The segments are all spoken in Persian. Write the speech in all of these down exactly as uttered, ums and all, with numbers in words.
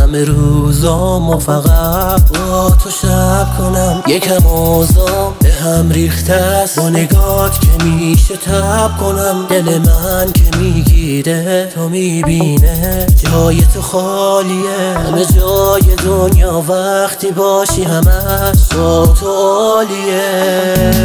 همه روزامو فقط با تو شب کنم. یکم اوضاع به هم ریخته است، با نگات که میشه تب کنم. دل من که میگیره تو میبینه جای تو خالیه. همه جای دنیا وقتی باشی همش با تو عالیه.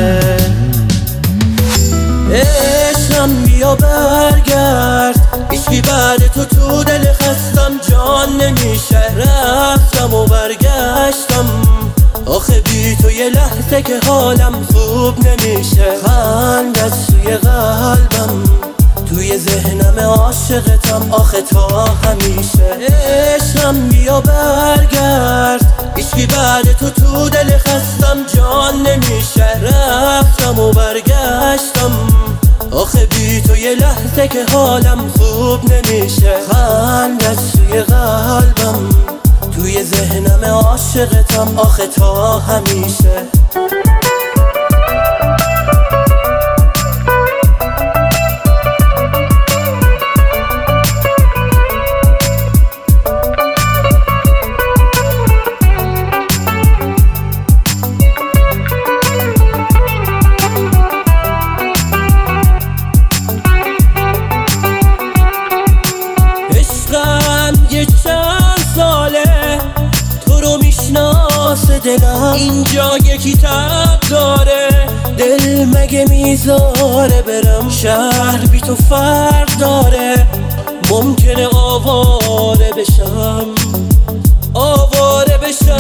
عشقم بیا برگرد، هیچکی بعد تو تو دل خستم جان نمیشه. رفتم و برگشتم، آخه بی تو یه لحظه که حالم خوب نمیشه. خندت توی قلبم، توی ذهنم عاشقتم آخه تا همیشه. عشقم بیا برگرد، هیچکی بعد تو تو دل خستم جان نمیشه. رفتم و برگشتم، آخه بی تو یه لحظه که حالم خوب نمیشه. خندت توی قلبم، توی ذهنم عاشقتم آخه تا همیشه. یه چند ساله تو رو میشناسه دلم، اینجا یکی تب داره دل مگه میذاره برم. شهر بی تو فرق داره، ممکنه آواره بشم آواره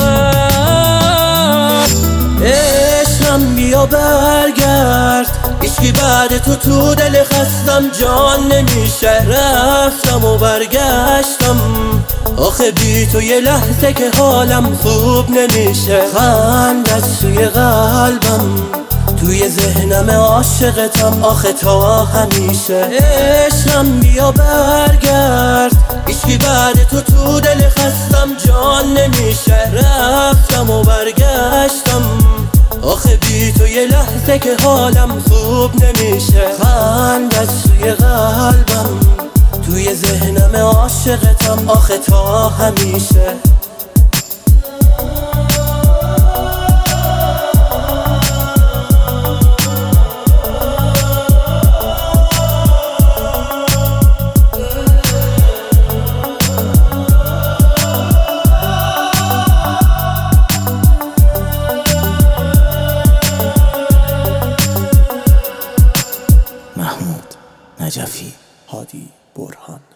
بشم. عشقم بیا برگرد، هیچکی بعد تو تو دل خستم جان نمیشه. رفتم و برگشتم، آخه بی تو یه لحظه که حالم خوب نمیشه. خندت توی قلبم، توی ذهنم عاشقتم آخه تا همیشه. عشقم بیا برگرد، هیچکی بعد تو تو دل خستم جان نمیشه. رفتم و برگشتم، آخه بی تو یه لحظه که حالم خوب نمیشه. خندت توی قلبم، توی ذهنم عاشقتم آخه تا همیشه. محمود نجفی، هادی برهان.